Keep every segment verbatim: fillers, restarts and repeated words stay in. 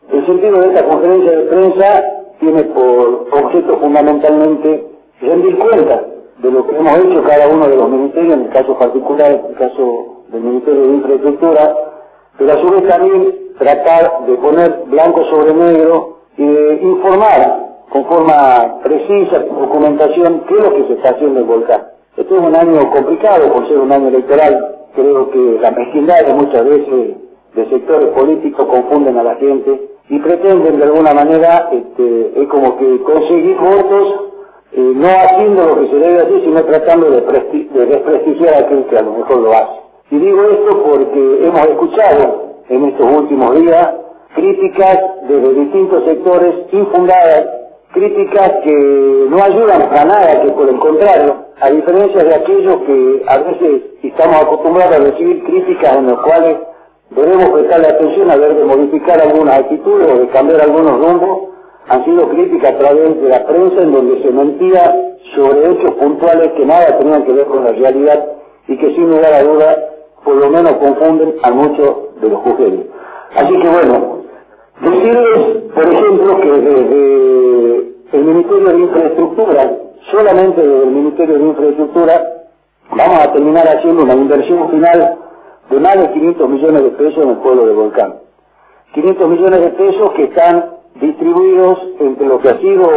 El sentido de esta conferencia de prensa tiene por objeto fundamentalmente rendir cuenta de lo que hemos hecho cada uno de los ministerios, en el caso particular, en el caso del Ministerio de Infraestructura, pero a su vez también tratar de poner blanco sobre negro y de informar con forma precisa, con documentación, qué es lo que se está haciendo en el volcán. Este es un año complicado por ser un año electoral. Creo que la mezquindad de muchas veces de sectores políticos confunden a la gente y pretenden de alguna manera, este, es como que conseguir votos, eh, no haciendo lo que se debe hacer, sino tratando de, presti de desprestigiar a aquel que a lo mejor lo hace. Y digo esto porque hemos escuchado en estos últimos días críticas desde distintos sectores infundadas, críticas que no ayudan a nada, que por el contrario, a diferencia de aquellos que a veces estamos acostumbrados a recibir críticas en las cuales debemos prestarle atención a ver de modificar algunas actitudes o de cambiar algunos rumbos, han sido críticas a través de la prensa en donde se mentía sobre hechos puntuales que nada tenían que ver con la realidad y que sin lugar a duda por lo menos confunden a muchos de los jujeños. Así que bueno, decirles, por ejemplo, que desde el Ministerio de Infraestructura, solamente desde el Ministerio de Infraestructura, vamos a terminar haciendo una inversión final de más de quinientos millones de pesos en el pueblo de Volcán. quinientos millones de pesos que están distribuidos entre lo que ha sido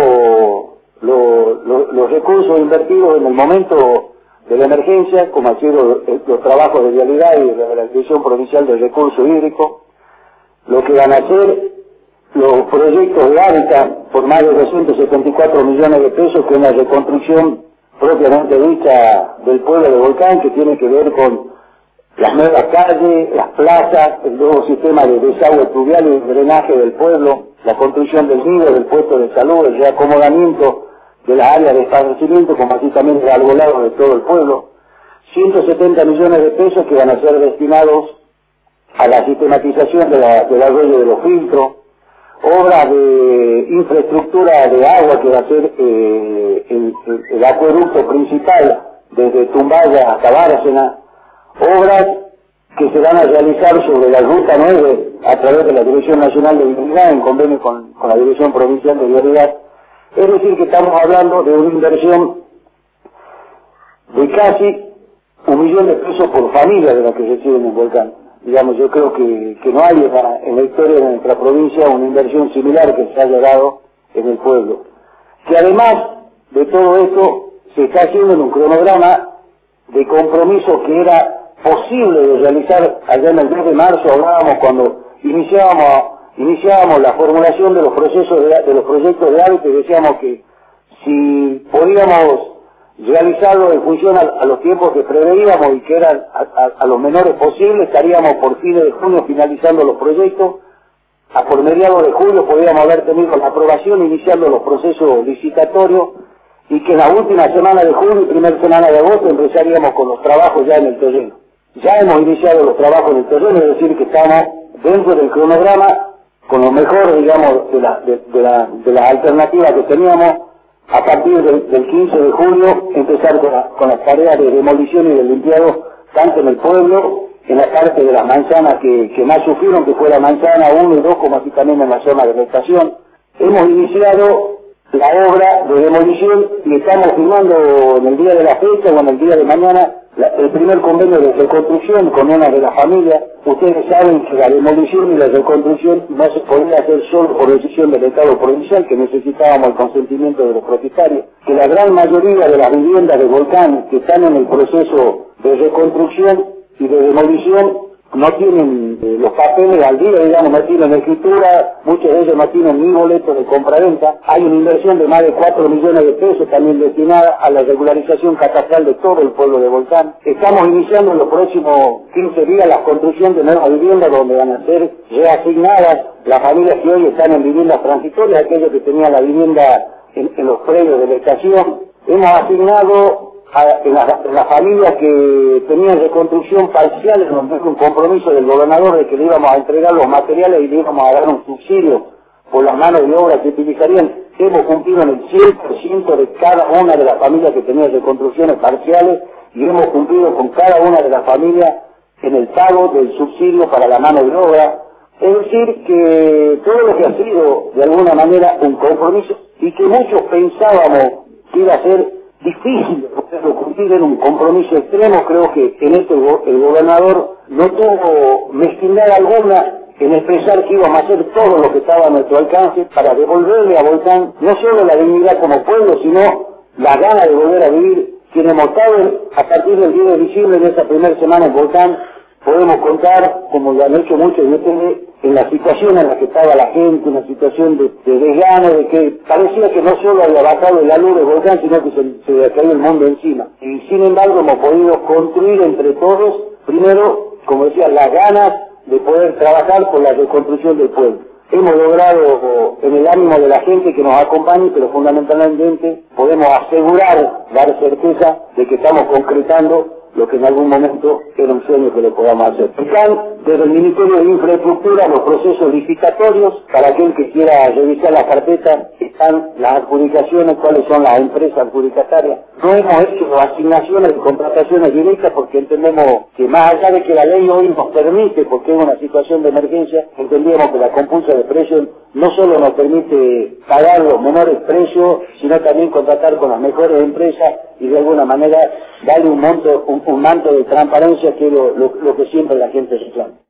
lo, lo, los recursos invertidos en el momento de la emergencia, como han sido los trabajos de vialidad y de la Dirección Provincial del Recurso Hídrico, lo que van a ser los proyectos de hábitat por más de doscientos setenta y cuatro millones de pesos, que es una reconstrucción propiamente dicha del pueblo de Volcán, que tiene que ver con las nuevas calles, las plazas, el nuevo sistema de desagüe pluvial y de drenaje del pueblo, la construcción del nido, del puesto de salud, el reacomodamiento de las áreas de esparcimiento, como así también el arbolado de todo el pueblo. ciento setenta millones de pesos que van a ser destinados a la sistematización de la, del arroyo de los filtros, obras de infraestructura de agua que va a ser eh, el, el, el acueducto principal desde Tumbaya hasta Bárcena, obras que se van a realizar sobre la Ruta nueve a través de la Dirección Nacional de Vialidad en convenio con, con la Dirección Provincial de Vialidad. Es decir, que estamos hablando de una inversión de casi un millón de pesos por familia de la que recibe en el volcán. Digamos, yo creo que, que no hay en la, en la historia de nuestra provincia una inversión similar que se haya dado en el pueblo. Que además de todo esto se está haciendo en un cronograma de compromiso que era posible de realizar allá en el mes de marzo. Hablábamos cuando iniciábamos, iniciábamos la formulación de los procesos de, de los proyectos de hábitat y decíamos que si podíamos realizarlo en función a, a los tiempos que preveíamos y que eran a, a, a los menores posibles, estaríamos por fines de junio finalizando los proyectos, a por mediados de julio podíamos haber tenido la aprobación iniciando los procesos licitatorios y que en la última semana de julio y primera semana de agosto empezaríamos con los trabajos ya en el terreno. Ya hemos iniciado los trabajos en el terreno, es decir que estamos dentro del cronograma con lo mejor, digamos, de la, de, de la, de las alternativas que teníamos. A partir del, del quince de julio empezar con, la, con las tareas de demolición y de limpiado tanto en el pueblo, en la parte de las manzanas que, que más sufrieron, que fue la manzana uno y dos, como así también en la zona de vegetación. Hemos iniciado la obra de demolición y estamos firmando en el día de la fecha o en el día de mañana la, el primer convenio de reconstrucción con una de las familias. Ustedes saben que la demolición y la reconstrucción no se podía hacer solo por decisión del Estado provincial, que necesitábamos el consentimiento de los propietarios, que la gran mayoría de las viviendas de Volcán que están en el proceso de reconstrucción y de demolición no tienen eh, los papeles al día, digamos, no tienen escritura, muchos de ellos no tienen ni boletos de compra-venta. Hay una inversión de más de cuatro millones de pesos también destinada a la regularización catastral de todo el pueblo de Volcán. Estamos iniciando en los próximos quince días la construcción de nuevas viviendas donde van a ser reasignadas las familias que hoy están en viviendas transitorias, aquellos que tenían la vivienda en, en los predios de la estación. Hemos asignado A, en, las, en las familias que tenían reconstrucción parcial, en donde es un compromiso del gobernador de que le íbamos a entregar los materiales y le íbamos a dar un subsidio por las manos de obra que utilizarían. Hemos cumplido en el cien por ciento de cada una de las familias que tenían reconstrucciones parciales y hemos cumplido con cada una de las familias en el pago del subsidio para la mano de obra. Es decir, que todo lo que ha sido de alguna manera un compromiso y que muchos pensábamos que iba a ser difícil poderlo cumplir en un compromiso extremo, creo que en este go el gobernador no tuvo mezquindad alguna en expresar que íbamos a hacer todo lo que estaba a nuestro alcance para devolverle a Volcán no solo la dignidad como pueblo, sino la gana de volver a vivir. Quienes mostraron a partir del diez de diciembre de esa primera semana en Volcán, podemos contar, como lo han hecho muchos de ustedes, en la situación en la que estaba la gente, una situación de, de desgano, de que parecía que no solo había bajado la luz de Volcán, sino que se, se había caído el mundo encima. Y sin embargo hemos podido construir entre todos, primero, como decía, las ganas de poder trabajar por la reconstrucción del pueblo. Hemos logrado en el ánimo de la gente que nos acompañe, pero fundamentalmente podemos asegurar, dar certeza de que estamos concretando lo que en algún momento era un sueño que lo podamos hacer. Están desde el Ministerio de Infraestructura los procesos licitatorios, para aquel que quiera revisar la carpeta, están las adjudicaciones, cuáles son las empresas adjudicatarias. No hemos hecho asignaciones de contrataciones directas porque entendemos que más allá de que la ley hoy nos permite, porque es una situación de emergencia, entendíamos que la compulsa de precios no solo nos permite pagar los menores precios, sino también contratar con las mejores empresas y de alguna manera darle un monto, un, un manto de transparencia que es lo, lo, lo que siempre la gente reclama.